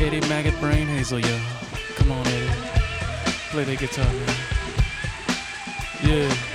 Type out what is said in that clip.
Eddie Maggot Brain Hazel, yo. Come on, Eddie. Play that guitar, man. Yeah.